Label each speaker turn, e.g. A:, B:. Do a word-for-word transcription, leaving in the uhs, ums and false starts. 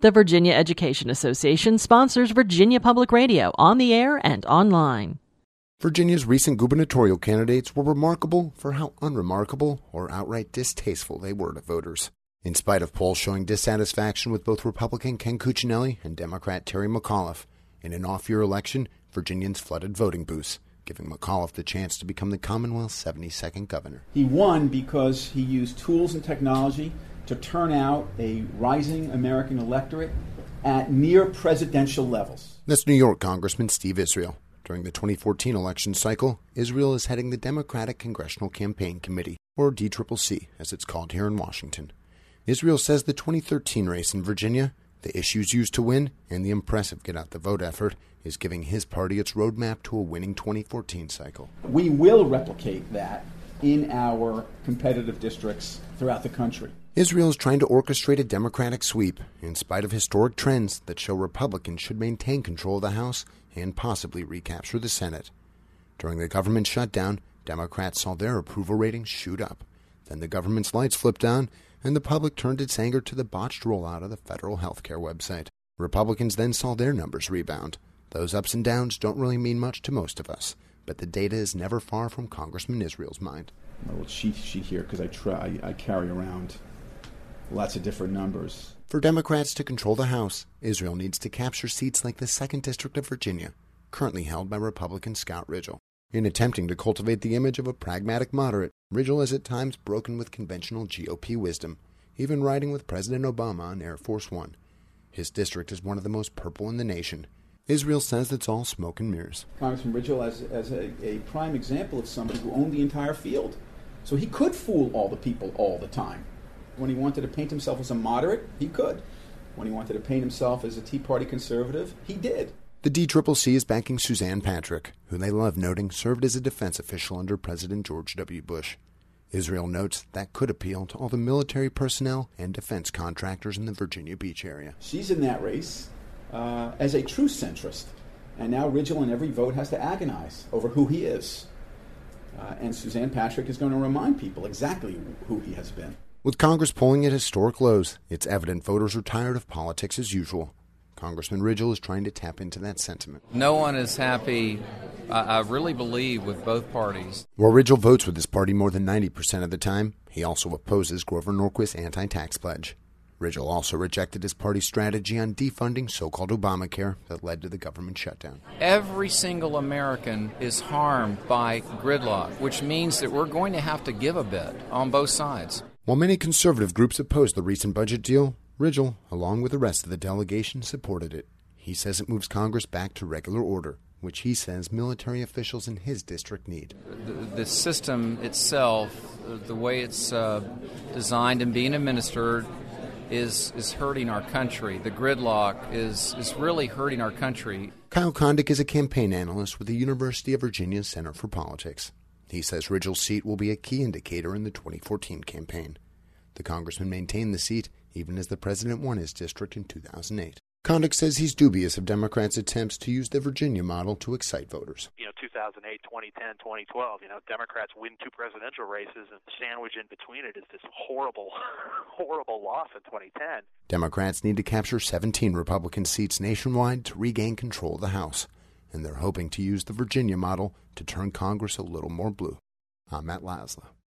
A: The Virginia Education Association sponsors Virginia Public Radio on the air and online.
B: Virginia's recent gubernatorial candidates were remarkable for how unremarkable or outright distasteful they were to voters. In spite of polls showing dissatisfaction with both Republican Ken Cuccinelli and Democrat Terry McAuliffe, in an off-year election, Virginians flooded voting booths, giving McAuliffe the chance to become the Commonwealth's seventy-second governor.
C: He won because he used tools and technology to turn out a rising American electorate at near presidential levels.
B: That's New York Congressman Steve Israel. During the twenty fourteen election cycle, Israel is heading the Democratic Congressional Campaign Committee, or D C C C, as it's called here in Washington. Israel says the twenty thirteen race in Virginia, the issues used to win, and the impressive get-out-the-vote effort is giving his party its roadmap to a winning twenty fourteen cycle.
C: We will replicate that in our competitive districts throughout the country.
B: Israel is trying to orchestrate a Democratic sweep, in spite of historic trends that show Republicans should maintain control of the House and possibly recapture the Senate. During the government shutdown, Democrats saw their approval ratings shoot up. Then the government's lights flipped on, and the public turned its anger to the botched rollout of the federal health care website. Republicans then saw their numbers rebound. Those ups and downs don't really mean much to most of us, but the data is never far from Congressman Israel's mind.
C: A little cheat sheet here because I try, I carry around lots of different numbers.
B: For Democrats to control the House, Israel needs to capture seats like the second District of Virginia, currently held by Republican Scott Ridgel. In attempting to cultivate the image of a pragmatic moderate, Ridgel is at times broken with conventional G O P wisdom, even riding with President Obama on Air Force One. His district is one of the most purple in the nation. Israel says it's all smoke and mirrors.
C: Congressman Ridgel as, as a, a prime example of somebody who owned the entire field. So he could fool all the people all the time. When he wanted to paint himself as a moderate, he could. When he wanted to paint himself as a Tea Party conservative, he did.
B: The D C C C is backing Suzanne Patrick, who they love noting served as a defense official under President George W. Bush. Israel notes that could appeal to all the military personnel and defense contractors in the Virginia Beach area.
C: She's in that race uh, as a true centrist. And now Ridgel in every vote has to agonize over who he is. Uh, and Suzanne Patrick is going to remind people exactly who he has been.
B: With Congress polling at historic lows, it's evident voters are tired of politics as usual. Congressman Ridgel is trying to tap into that sentiment.
D: No one is happy, I, I really believe, with both parties.
B: While Ridgel votes with his party more than ninety percent of the time, he also opposes Grover Norquist's anti-tax pledge. Ridgel also rejected his party's strategy on defunding so-called Obamacare that led to the government shutdown.
D: Every single American is harmed by gridlock, which means that we're going to have to give a bit on both sides.
B: While many conservative groups opposed the recent budget deal, Ridgel, along with the rest of the delegation, supported it. He says it moves Congress back to regular order, which he says military officials in his district need.
D: The, the system itself, the way it's uh, designed and being administered, is is hurting our country. The gridlock is, is really hurting our country.
B: Kyle Kondik is a campaign analyst with the University of Virginia's Center for Politics. He says Ridgel's seat will be a key indicator in the twenty fourteen campaign. The congressman maintained the seat even as the president won his district in two thousand eight. Kondik says he's dubious of Democrats' attempts to use the Virginia model to excite voters.
E: You know, two thousand eight, twenty ten, twenty twelve, you know, Democrats win two presidential races, and the sandwich in between it is this horrible, horrible loss in twenty ten.
B: Democrats need to capture seventeen Republican seats nationwide to regain control of the House, and they're hoping to use the Virginia model to turn Congress a little more blue. I'm Matt Laszlo.